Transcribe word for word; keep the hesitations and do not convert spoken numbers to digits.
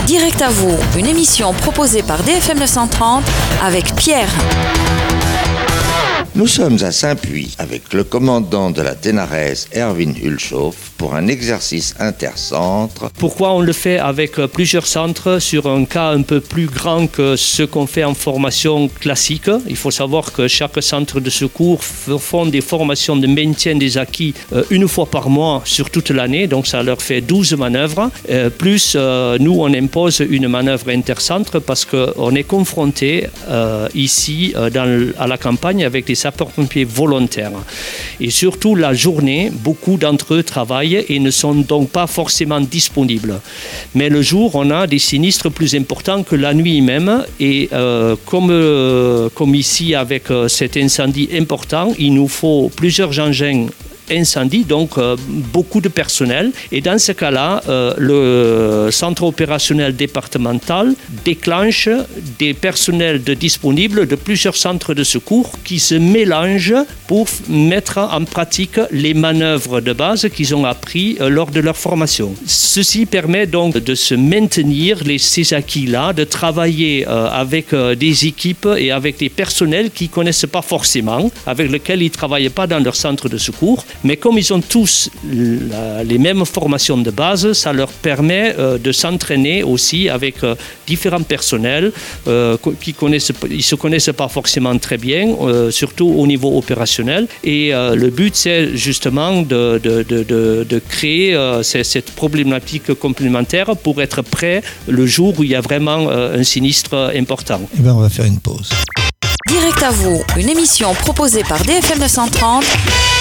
Direct à vous, une émission proposée par D F M neuf cent trente avec Pierre. Nous sommes à Saint-Puy avec le commandant de la Ténarèse, Erwin Hulshoff, pour un exercice intercentre. Pourquoi on le fait avec plusieurs centres sur un cas un peu plus grand que ce qu'on fait en formation classique? Il faut savoir que chaque centre de secours font des formations de maintien des acquis une fois par mois sur toute l'année, donc ça leur fait douze manœuvres. Plus nous, on impose une manœuvre intercentre parce qu'on est confronté euh, ici dans, à la campagne avec des sapeurs-pompiers volontaires. Et surtout la journée, beaucoup d'entre eux travaillent et ne sont donc pas forcément disponibles. Mais le jour, on a des sinistres plus importants que la nuit même. Et euh, comme, euh, comme ici avec euh, cet incendie important, il nous faut plusieurs engins incendie, donc euh, beaucoup de personnel. Et dans ce cas-là, euh, le centre opérationnel départemental déclenche des personnels de disponibles de plusieurs centres de secours qui se mélangent pour mettre en pratique les manœuvres de base qu'ils ont appris euh, lors de leur formation. Ceci permet donc de se maintenir les, ces acquis-là, de travailler euh, avec euh, des équipes et avec des personnels qui ne connaissent pas forcément, avec lesquels ils ne travaillent pas dans leur centre de secours. Mais comme ils ont tous la, les mêmes formations de base, ça leur permet euh, de s'entraîner aussi avec euh, différents personnels euh, qui connaissent, ils ne se connaissent pas forcément très bien, euh, surtout au niveau opérationnel. Et euh, le but, c'est justement de, de, de, de, de créer euh, cette problématique complémentaire pour être prêt le jour où il y a vraiment euh, un sinistre important. Eh bien, on va faire une pause. Direct à vous, une émission proposée par D F M neuf cent trente